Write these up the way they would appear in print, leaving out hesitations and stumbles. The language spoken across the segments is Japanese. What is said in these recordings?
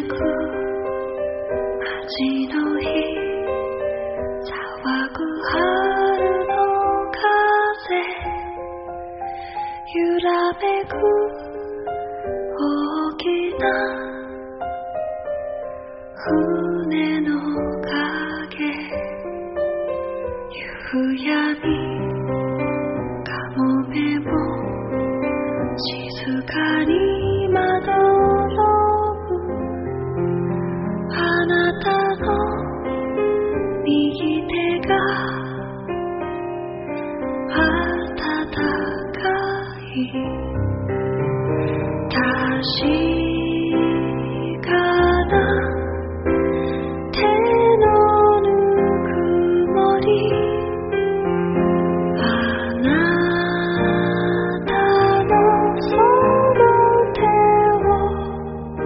く街の日騒ぐ春の風揺らめく大きな船の影夕闇かもめも静かにまどろむあなたの右手が温かい確かな手のぬくもりあなたのその手を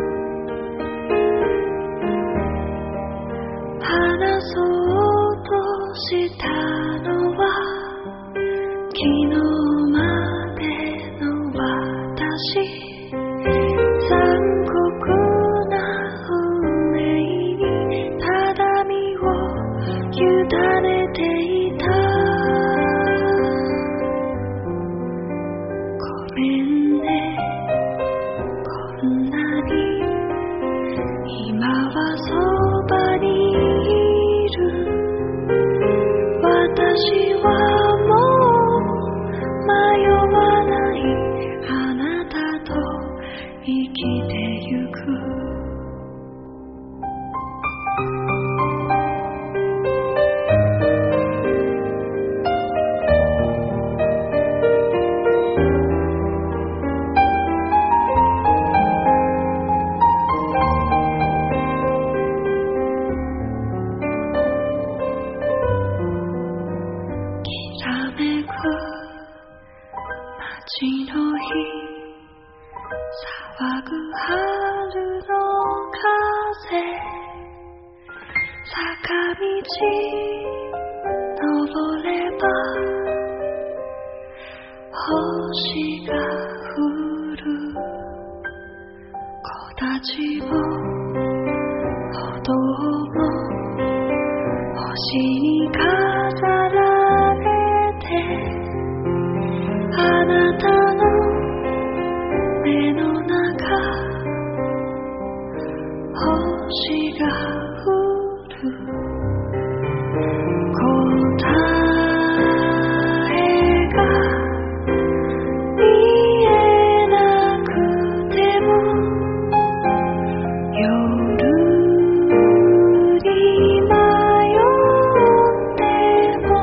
離そうとしたのは昨日までの私残酷な運命にただ身を委ねていたごめんねこんなに今はそばにいる私はもう迷わないあなたと生きてゆくきらめく街の日騒ぐ春の風坂道登れば星が降る木立も歩道も星に飾られてあなたの目の中星が降る答えが見えなくても夜に迷っても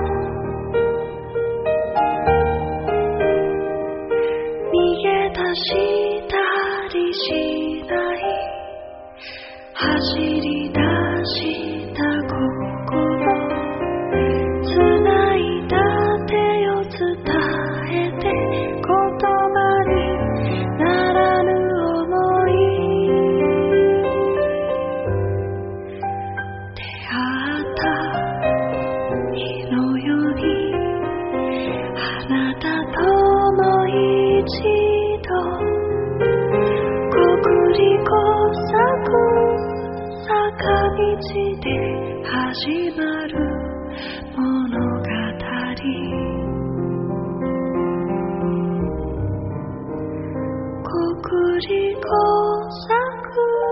逃げ出したりしない走り出した心繋いだ手を伝えて言葉にならぬ想い出会った日のようにあなたともう一度国立工作坂道で始まる物語国立工作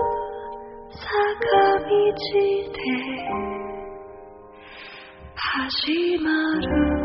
坂道で始まる